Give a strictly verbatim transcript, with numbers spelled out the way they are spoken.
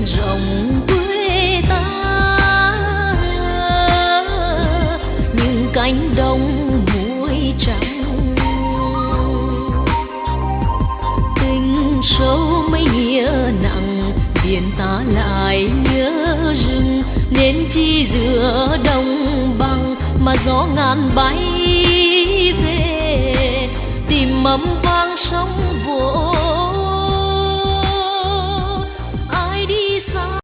rộng quê ta, những cánh đồng muối trắng. Tình sâu mấy nghĩa nặng, biển ta lại nhớ rừng, nên chi giữa đồng bằng mà gió ngàn bay về, tìm mầm vang sóng vỗ